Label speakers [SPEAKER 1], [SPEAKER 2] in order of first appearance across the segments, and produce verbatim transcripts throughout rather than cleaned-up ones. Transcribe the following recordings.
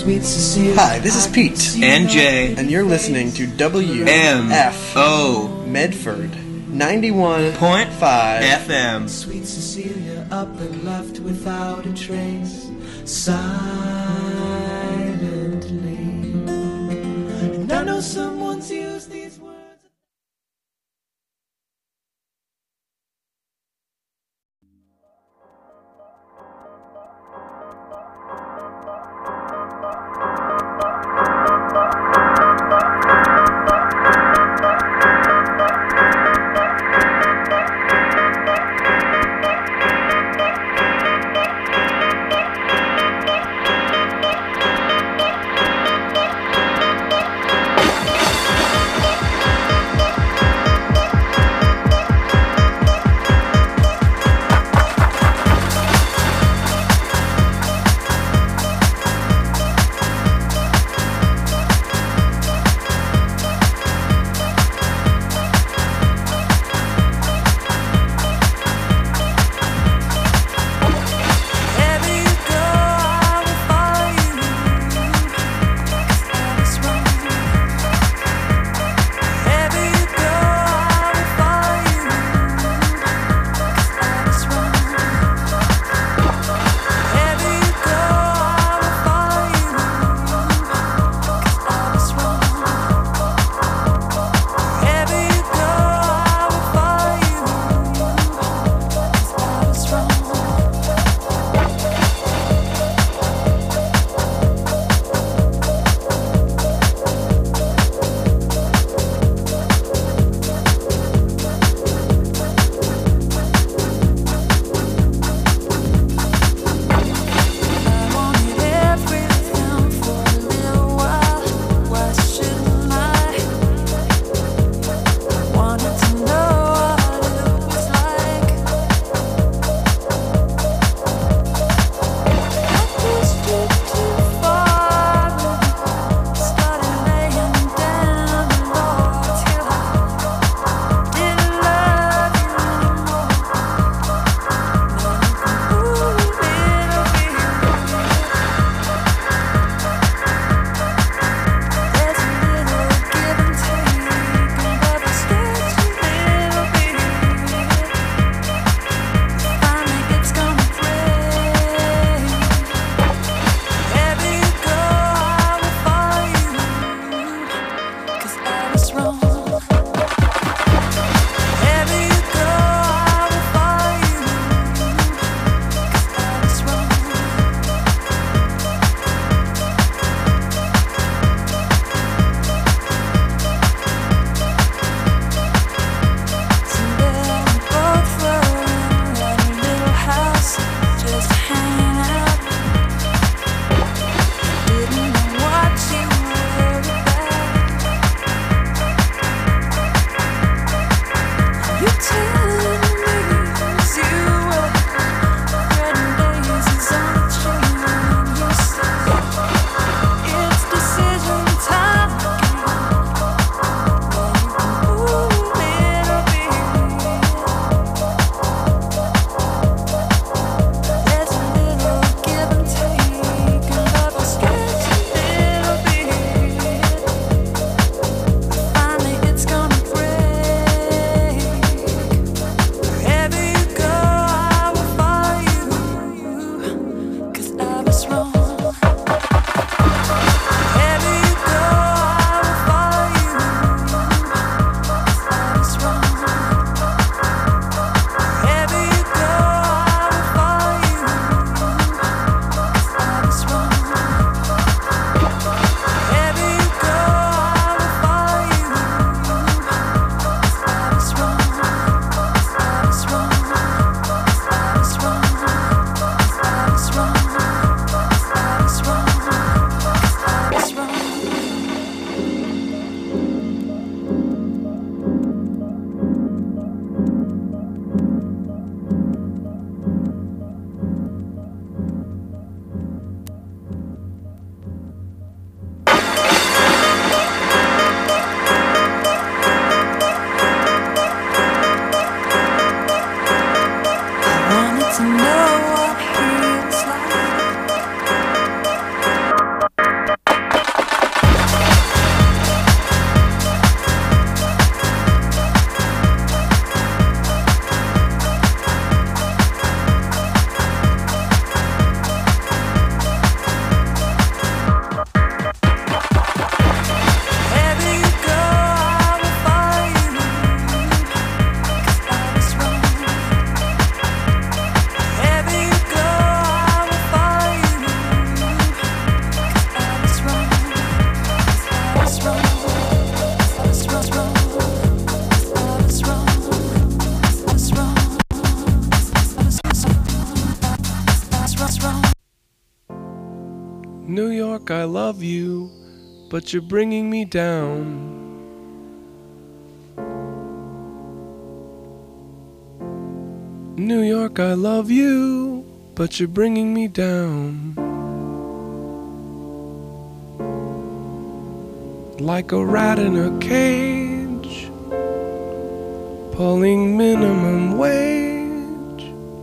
[SPEAKER 1] Sweet Cecilia.
[SPEAKER 2] Hi, this is Pete.
[SPEAKER 3] And Jay.
[SPEAKER 2] And you're listening to W
[SPEAKER 3] M
[SPEAKER 2] F
[SPEAKER 3] O
[SPEAKER 2] Medford ninety-one
[SPEAKER 3] point
[SPEAKER 2] five
[SPEAKER 3] F M.
[SPEAKER 1] Sweet Cecilia up and left without a trace, silently. And I know someone's used these words.
[SPEAKER 3] York, I love you, but you're bringing me down. New York, I love you, but you're bringing me down. Like a rat in a cage, pulling minimum wage.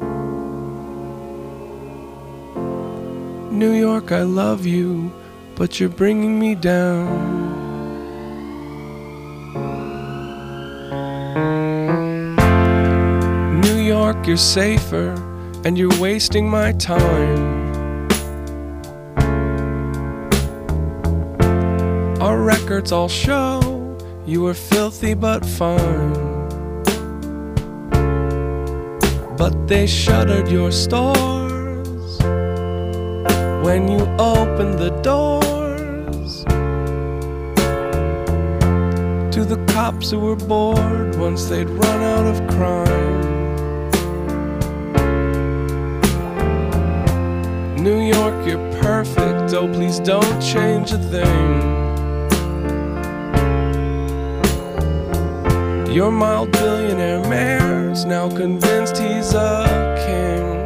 [SPEAKER 3] New York, I love you, but you're bringing me down. New York, you're safer, and you're wasting my time. Our records all show you were filthy but fine. But they shuttered your stores when you opened the doors to the cops who were bored once they'd run out of crime. New York, you're perfect, oh please don't change a thing. Your mild billionaire mayor's now convinced he's a king,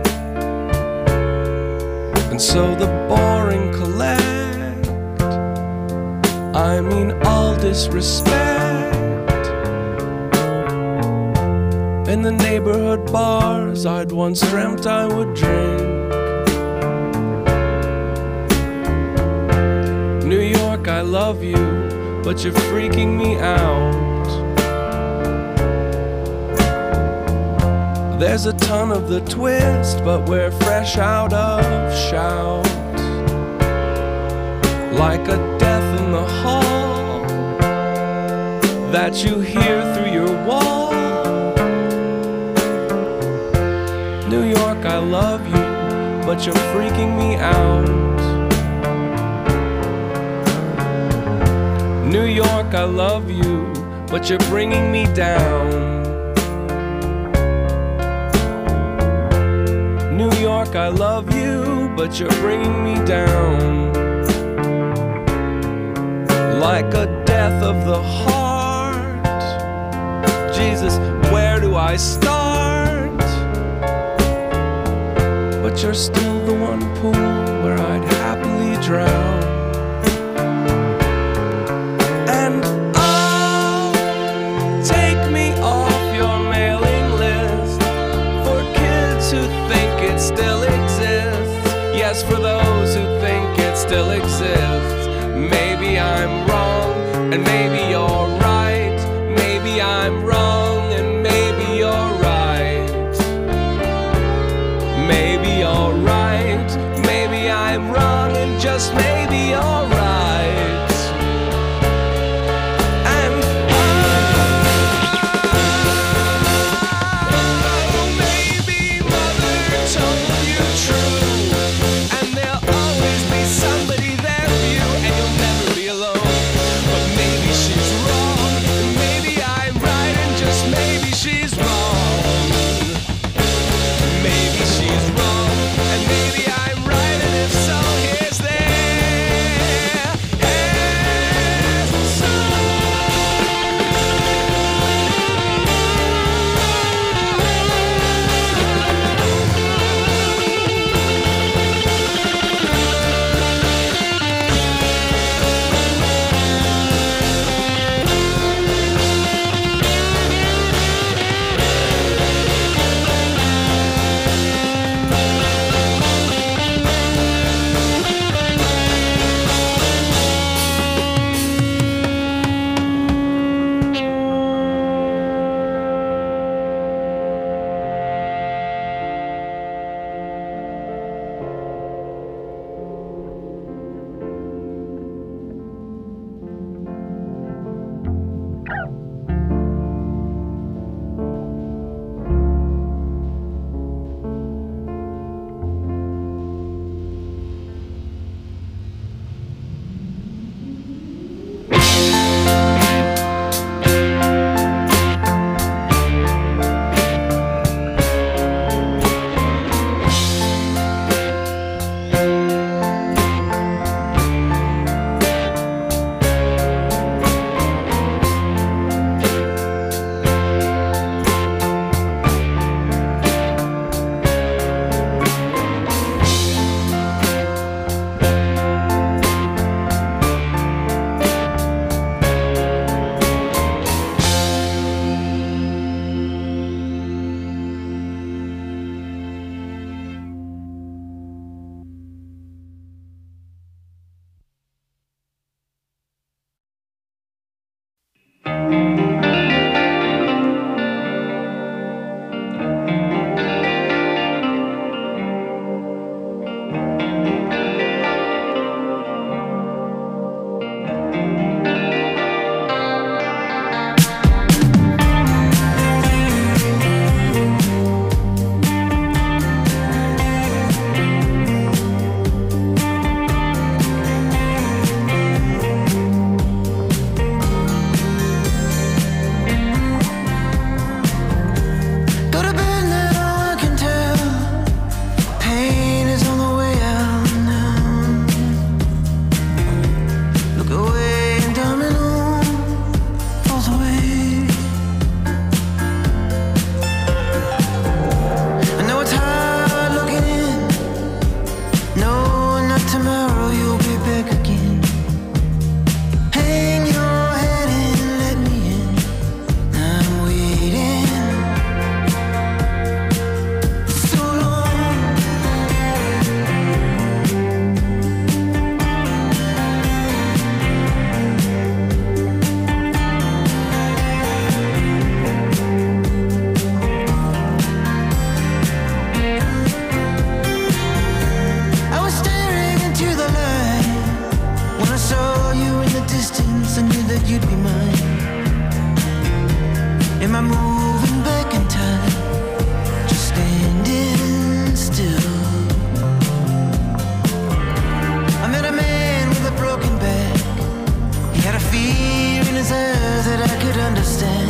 [SPEAKER 3] and so the boring collect, I mean all disrespect. In the neighborhood bars I'd once dreamt I would drink. New York, I love you, but you're freaking me out. There's a ton of the twist, but we're fresh out of shout. Like a death in the hall that you hear through your wall. New York, I love you, but you're freaking me out. New York, I love you, but you're bringing me down. New York, I love you, but you're bringing me down. Like a death of the heart. Jesus, where do I start? But you're still the one pool where I'd happily drown. And oh, take me off your mailing list for kids who think it still exists. Yes, for those who think it still exists. Maybe I'm wrong, and maybe you're right. Maybe I'm wrong, and maybe you're right. Maybe you're right. Maybe I'm wrong, and just maybe you're right.
[SPEAKER 1] Am I moving back in time? Just standing still. I met a man with a broken back. He had a fear in his eyes that I could understand.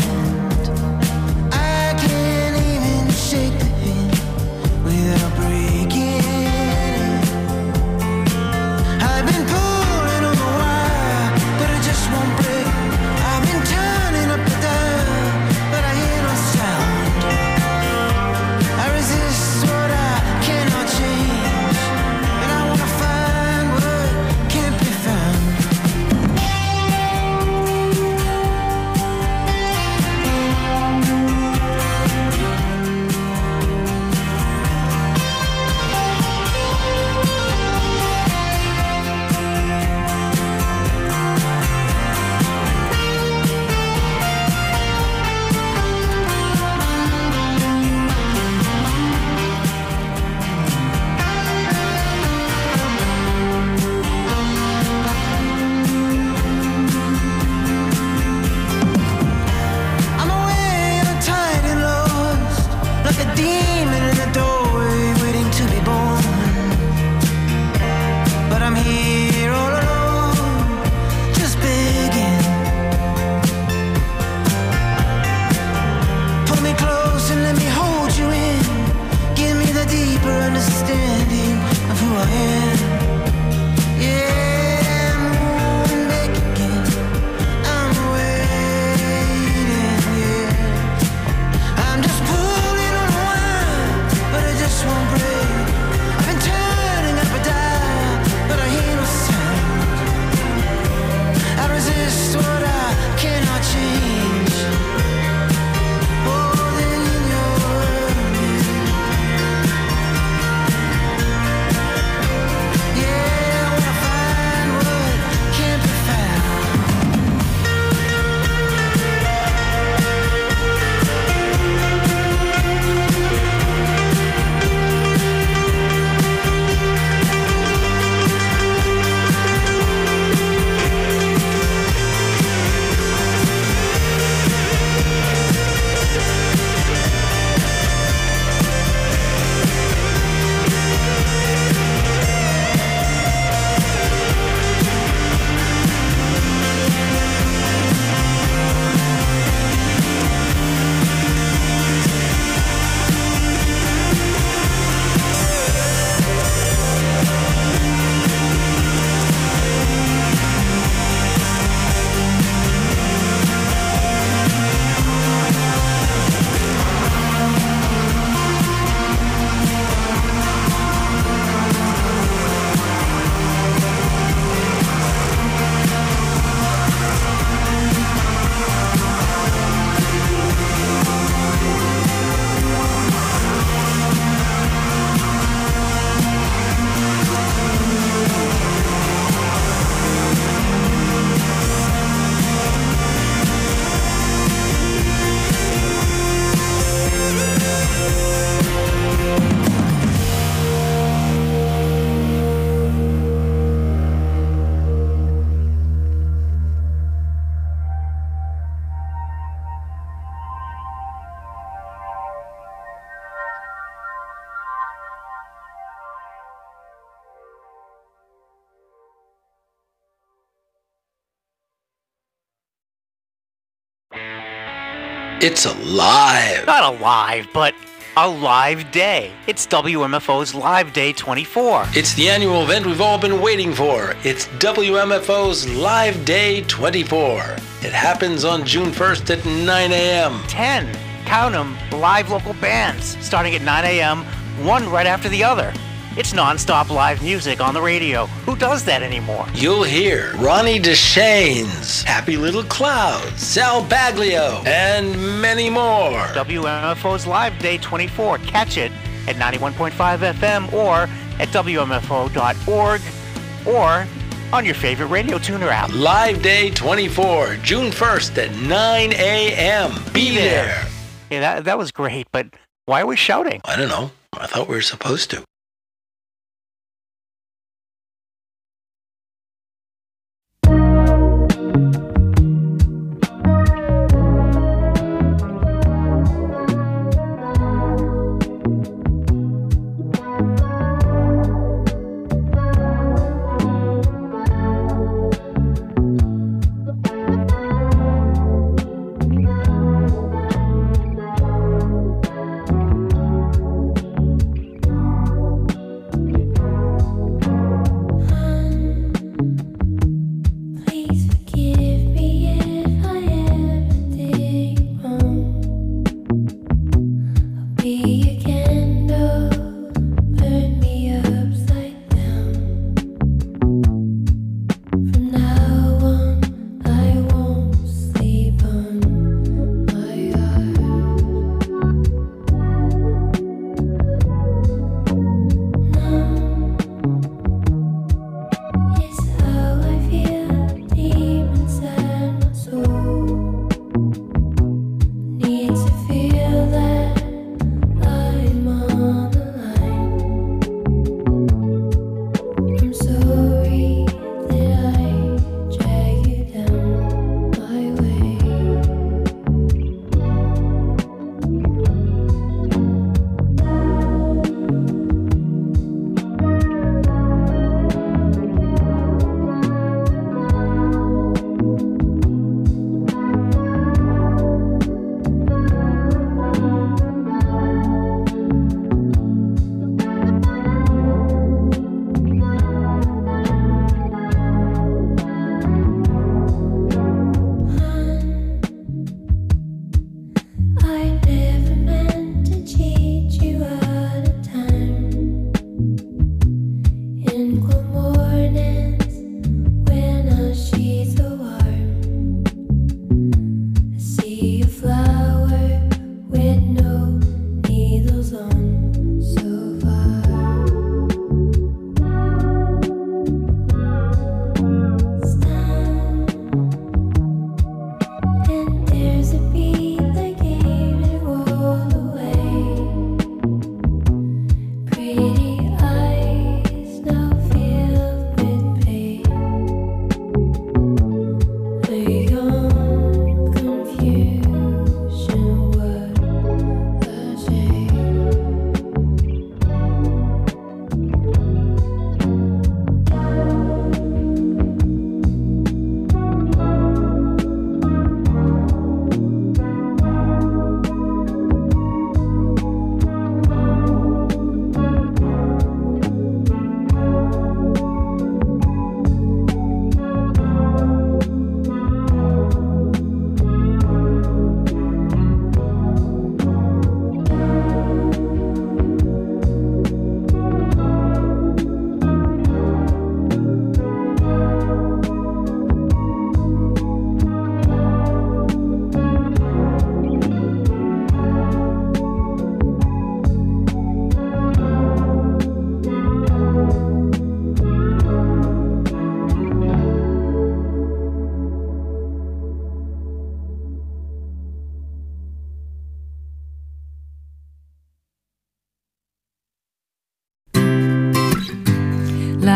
[SPEAKER 1] I can't even shake the hand without breaking it. I've been pulling on the wire, but it just won't break. I've been turning up the dial, but I hear no sound. I resist what I cannot change, and I wanna find what can't be found. I'm away and tied and lost, like a demon in the doorway waiting to be born. But I'm here all alone, just begging. Pull me close and let me hold you in. Give me the deeper understanding of who I am. Yeah, I'm moving back again. I'm waiting, yeah. I'm just pulling on a wire, but it just won't break. I've been turning up a dial, but I hear no sound. I resist what I cannot change. Holding in your world, yeah, I wanna find what can't be found.
[SPEAKER 4] It's alive.
[SPEAKER 5] Not alive, but a live day. It's W M F O's Live Day twenty-four.
[SPEAKER 4] It's the annual event we've all been waiting for. It's W M F O's Live Day twenty-four. It happens on June first at nine a.m.
[SPEAKER 5] ten, count 'em, live local bands, starting at nine a.m., one right after the other. It's non-stop live music on the radio. Who does that anymore?
[SPEAKER 4] You'll hear Ronnie DeShanes, Happy Little Clouds, Sal Baglio, and many more.
[SPEAKER 5] W M F O's Live Day twenty-four. Catch it at ninety-one point five F M or at W M F O dot org or on your favorite radio tuner app.
[SPEAKER 4] Live Day twenty-four, June first at nine a.m. Be there.
[SPEAKER 5] Yeah, that, that was great, but why are we shouting?
[SPEAKER 4] I don't know. I thought we were supposed to.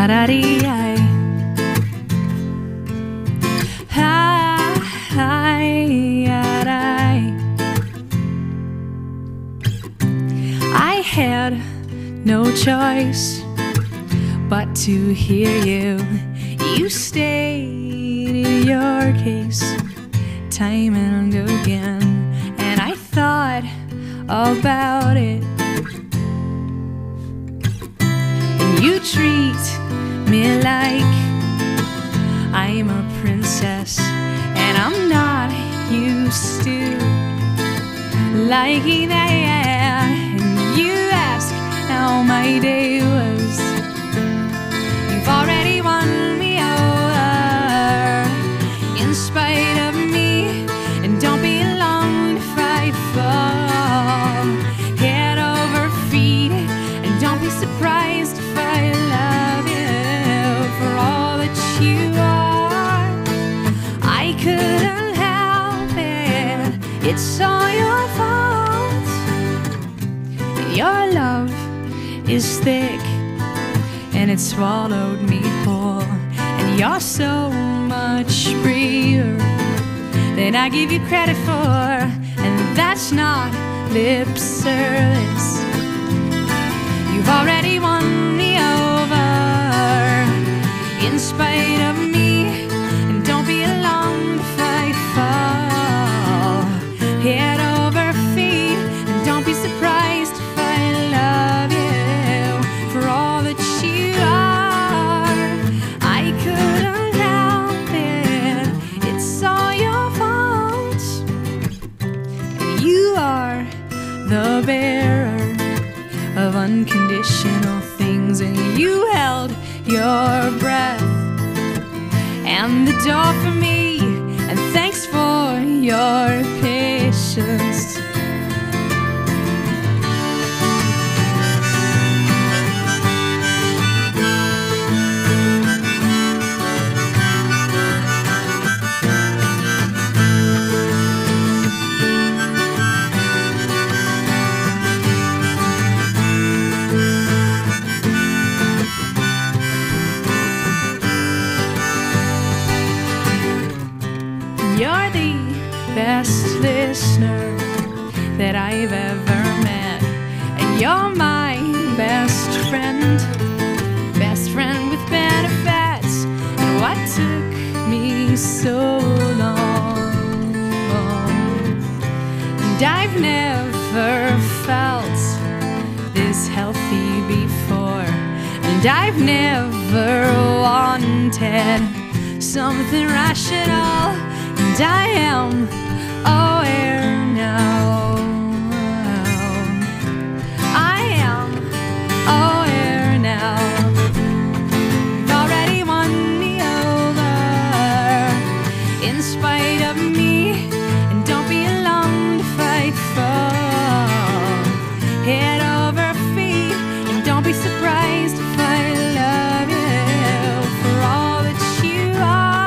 [SPEAKER 6] La-da-dee-I. I had no choice but to hear you. You stated your case time and again, and I thought about it. And you treat me like I'm a princess, and I'm not used to liking that. And you ask how my day was. You've already won me over in spite of me, and don't be long to fight for. Head over feet, and don't be surprised if I love you for all that you are. I couldn't help it, it's all your fault. Your love is thick, and it swallowed me whole. And you're so much braver than I give you credit for, and that's not lip service. You've already won me over in spite of me, and don't be long to fight for. Head over feet, and don't be surprised if I love you for all that you are. I couldn't help it, it's all your fault. And you are the bearer of unconditional things, and you held your breath and the door for me, and thanks for your patience. You're the best listener that I've ever met, and you're my best friend, best friend with benefits. And what took me so long? And I've never felt this healthy before, and I've never wanted something rational. And I am aware now. I am aware now. You've already won me over in spite of me, and don't be long to fight for. Head over feet, and don't be surprised if I love you for all that you are.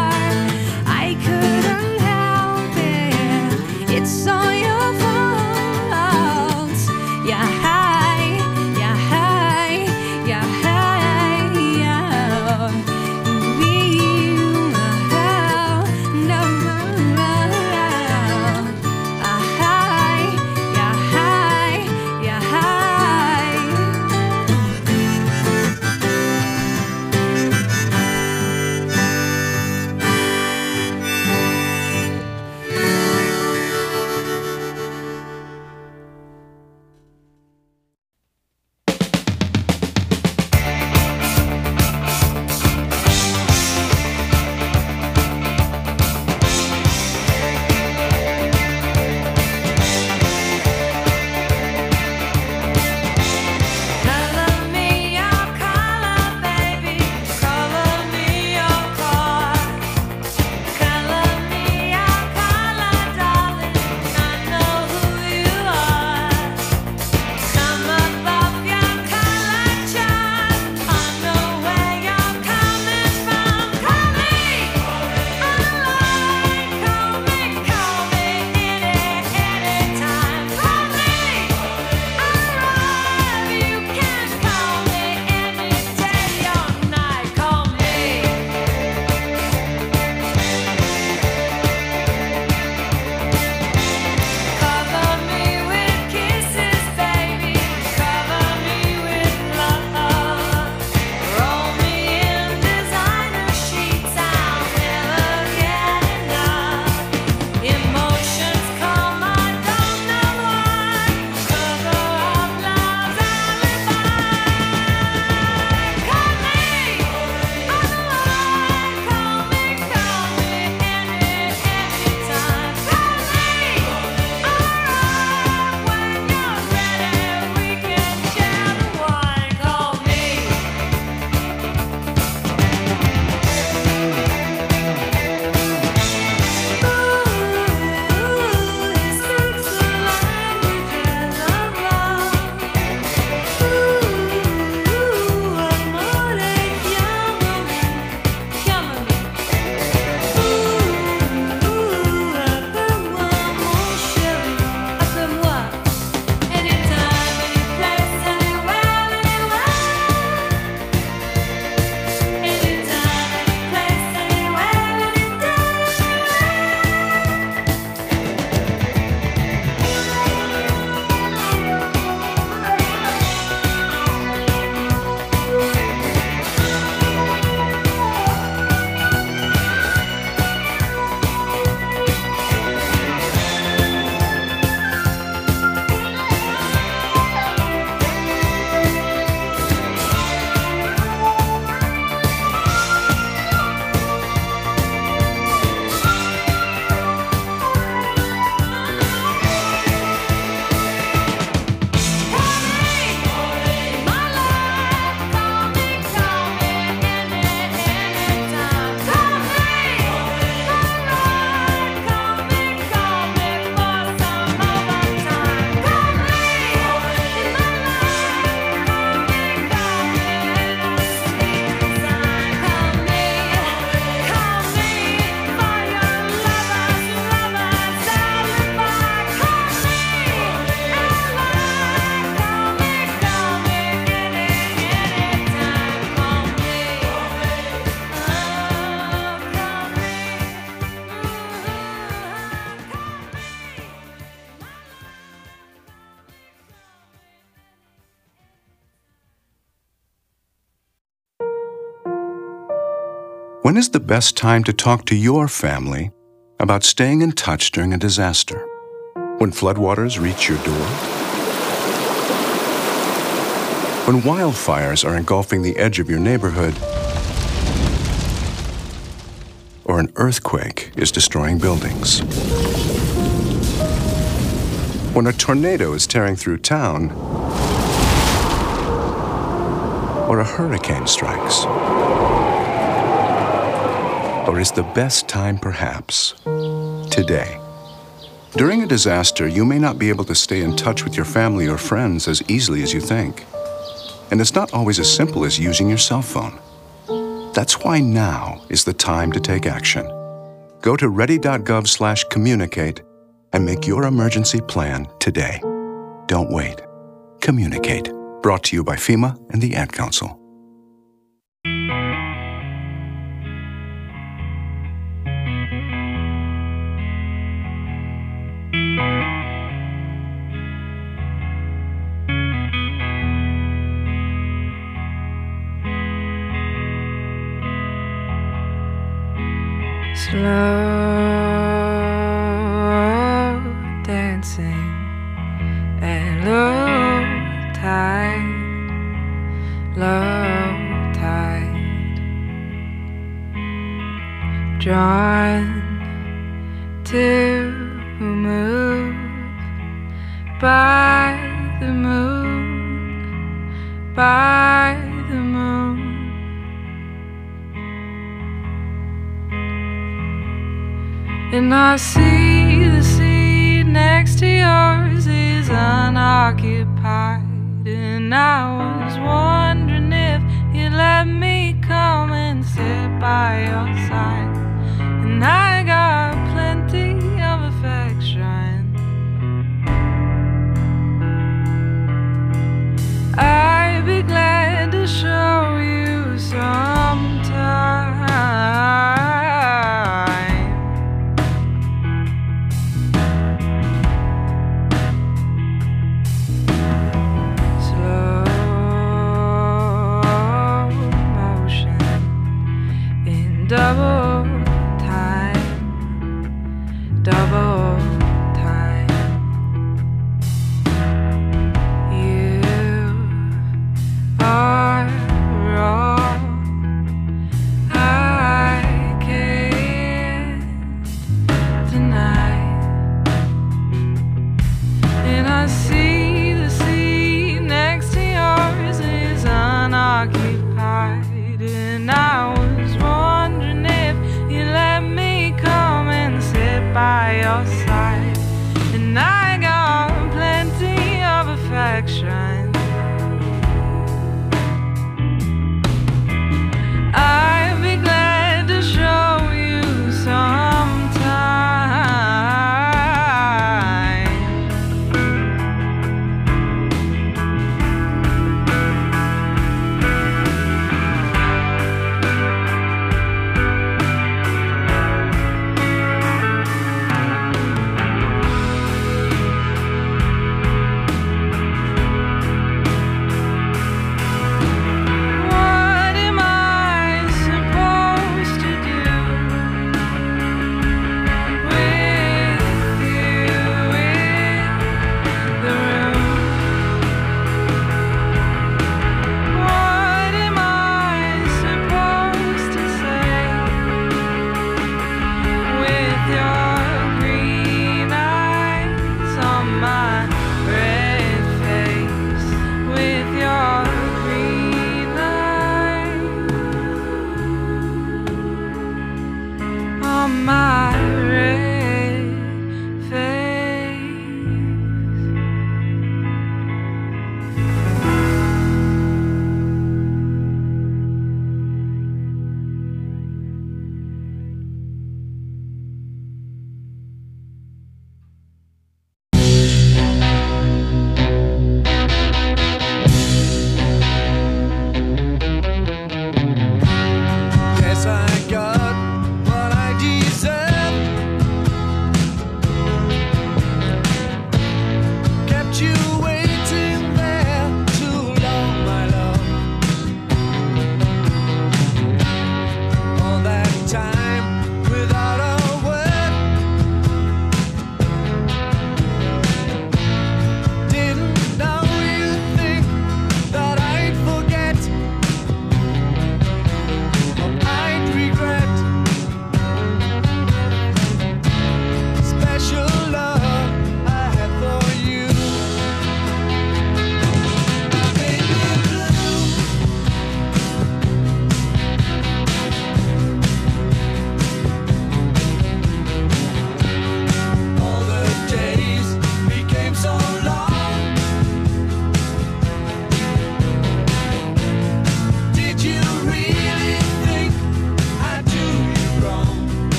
[SPEAKER 6] Couldn't help it, it's all your fault. Yeah, hi, yeah, hi, yeah, hi, yeah. We, oh, no, ah, hi, yeah, hi, yeah, hi.
[SPEAKER 7] When is the best time to talk to your family about staying in touch during a disaster? When floodwaters reach your door? When wildfires are engulfing the edge of your neighborhood? Or an earthquake is destroying buildings? When a tornado is tearing through town? Or a hurricane strikes? Or is the best time perhaps today? During a disaster, you may not be able to stay in touch with your family or friends as easily as you think. And it's not always as simple as using your cell phone. That's why now is the time to take action. Go to ready.gov slash communicate and make your emergency plan today. Don't wait. Communicate. Brought to you by FEMA and the Ad Council.
[SPEAKER 6] Slow dancing and low tide, low tide, drawn to move by the moon, by the moon. And I see the seat next to yours is unoccupied. And I was wondering if you'd let me come and sit by your side. And I got plenty of affection. I'd be glad to show you sometime. Double time, double time. You are wrong. I can't deny. And I see the seat next to yours is unoccupied. And I was wondering if you let me come and sit by your side. And I got plenty of affection. I'd be glad to show you sometime.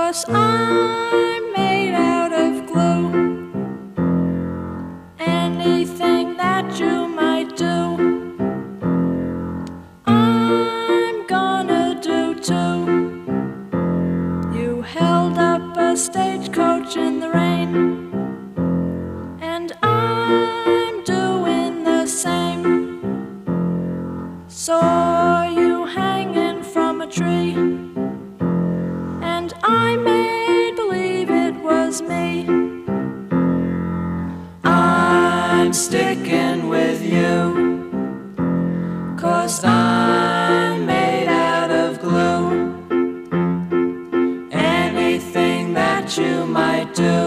[SPEAKER 6] 'cause I'm made out of glue. Anything that you might do, I'm gonna do too. You held up a stagecoach in the rain, and I'm doing the same. Saw you hanging from a tree, and I made believe it was me. I'm sticking with you, 'cause I'm made out of glue. Anything that you might do,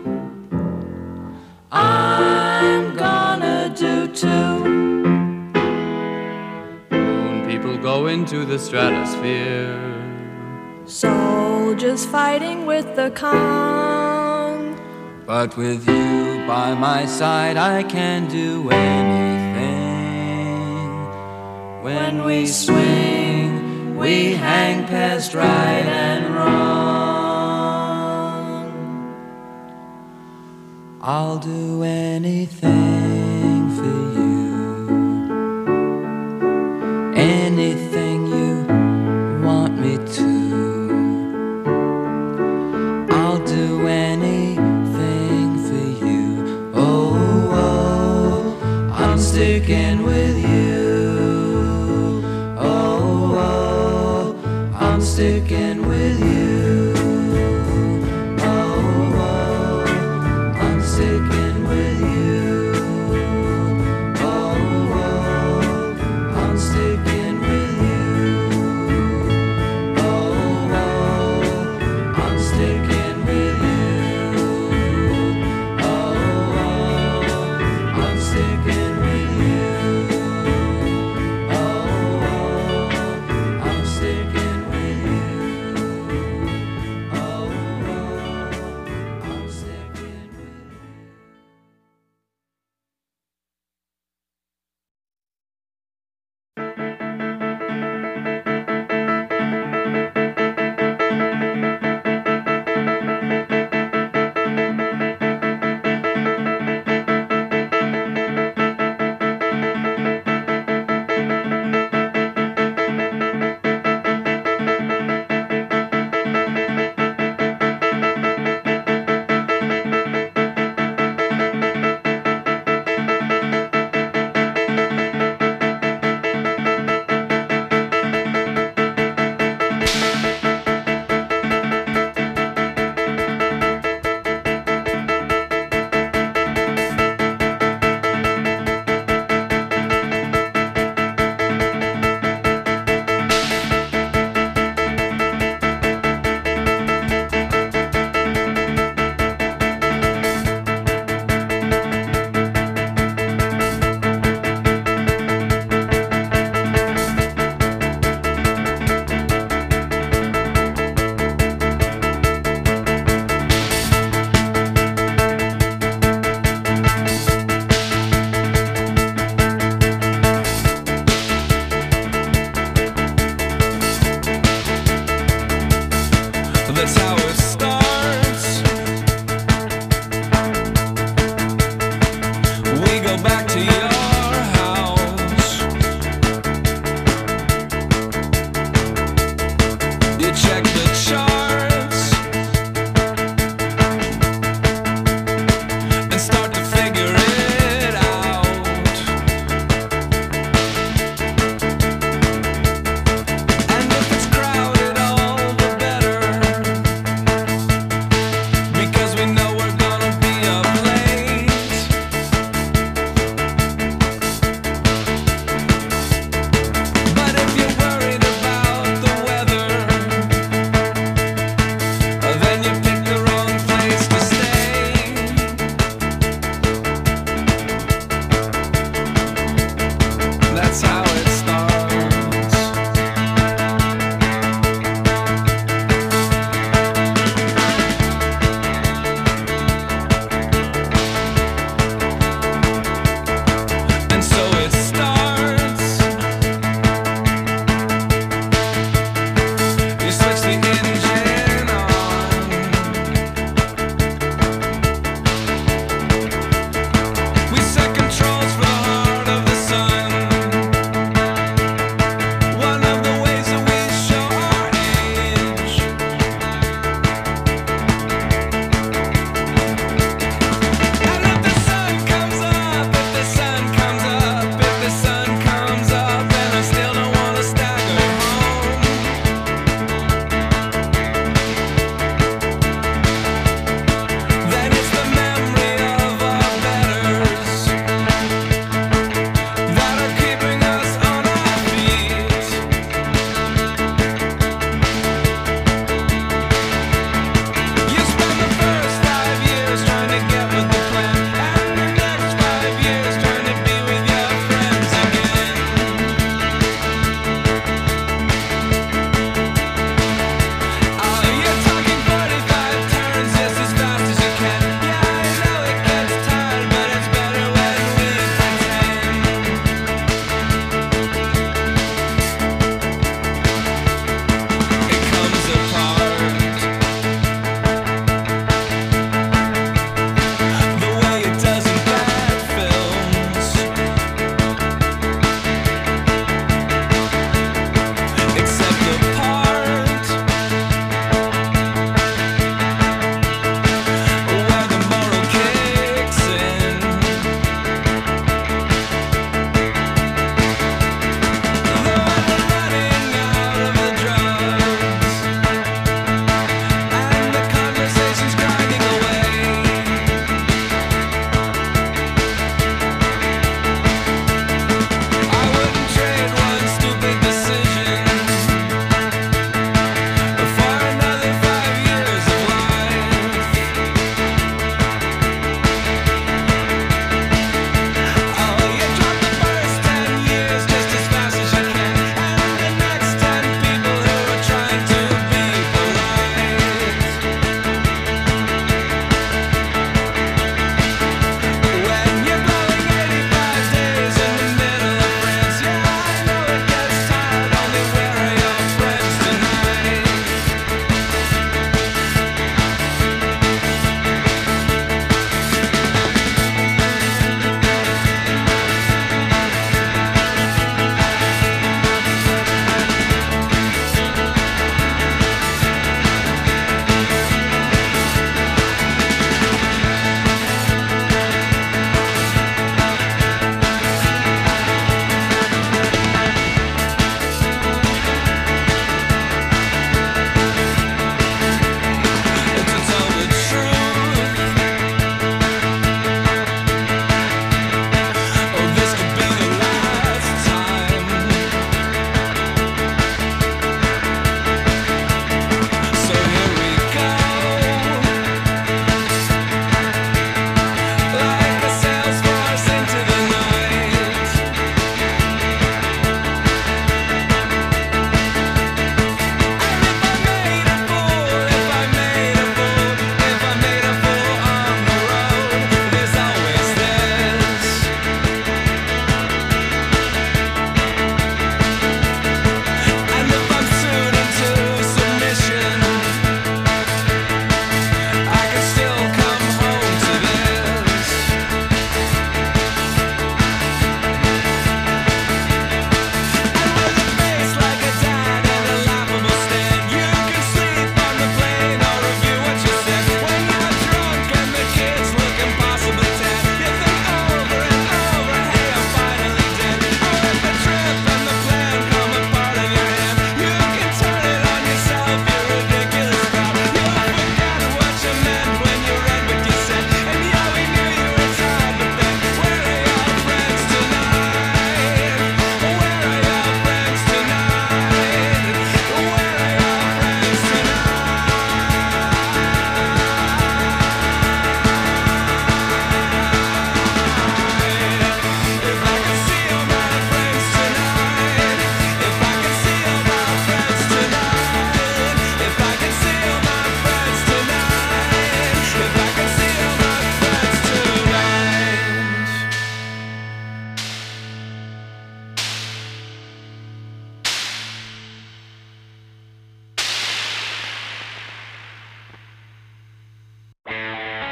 [SPEAKER 6] I'm gonna do too.
[SPEAKER 8] Moon people go into the stratosphere.
[SPEAKER 6] Soldiers fighting with the Kong.
[SPEAKER 8] But with you by my side, I can do anything. When we swing, we hang past right and wrong. I'll do anything for you, anything you want me to. I'll do anything for you. Oh, oh, I'm sticking with you. Oh, oh, I'm sticking with you. Oh, oh, I'm sticking with you. Oh, oh, I'm sticking with you. Oh, oh, I'm sticking with you. Oh, oh, I'm sticking with you. Oh, oh, I'm sticking with you.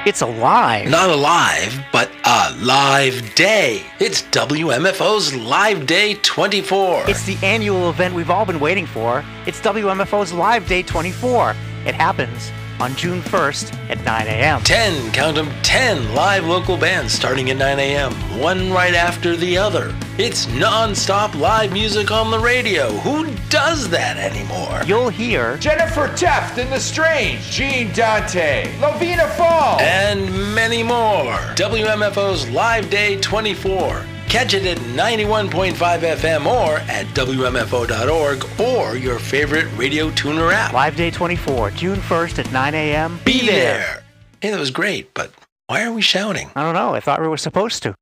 [SPEAKER 5] It's alive.
[SPEAKER 4] Not alive, but a live day. It's W M F O's Live Day twenty-four.
[SPEAKER 5] It's the annual event we've all been waiting for. It's W M F O's Live Day twenty-four. It happens on June first at nine a.m.
[SPEAKER 4] ten, count them, ten live local bands starting at nine a.m., one right after the other. It's non-stop live music on the radio. Who does that anymore?
[SPEAKER 5] You'll hear
[SPEAKER 9] Jennifer Teft and The Strange, Gene Dante, Lovina Fall,
[SPEAKER 4] and many more. W M F O's Live Day twenty-four. Catch it at ninety-one point five F M or at W M F O dot org or your favorite radio tuner app.
[SPEAKER 5] Live Day twenty-four, June first at nine a.m.
[SPEAKER 4] Be, Be there. there. Hey, that was great, but why are we shouting?
[SPEAKER 5] I don't know. I thought we were supposed to.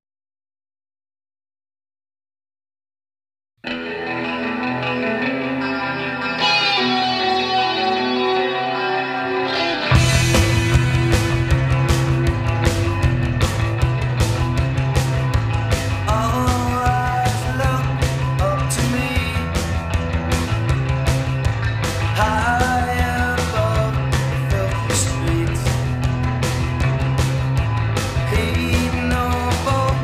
[SPEAKER 1] High above the filthy streets, heeding no boat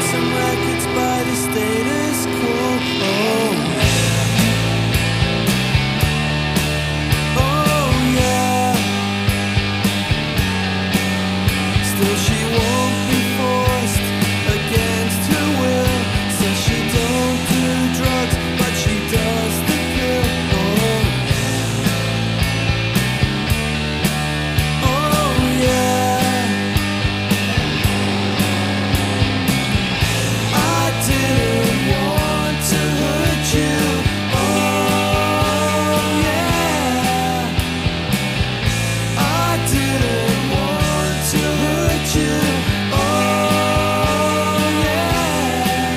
[SPEAKER 1] some records by the status quo. Oh yeah. Oh yeah. Still she won't be forced against her will. Says she don't do drugs, but she does the pill. Oh yeah. Oh yeah. I didn't want to hurt you. Oh yeah. I didn't want to hurt you. Oh yeah.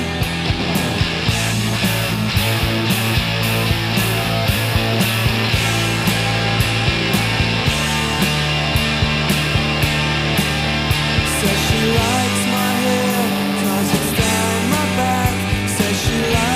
[SPEAKER 1] Says she likes my hair, 'cause it's down my back. Says she likes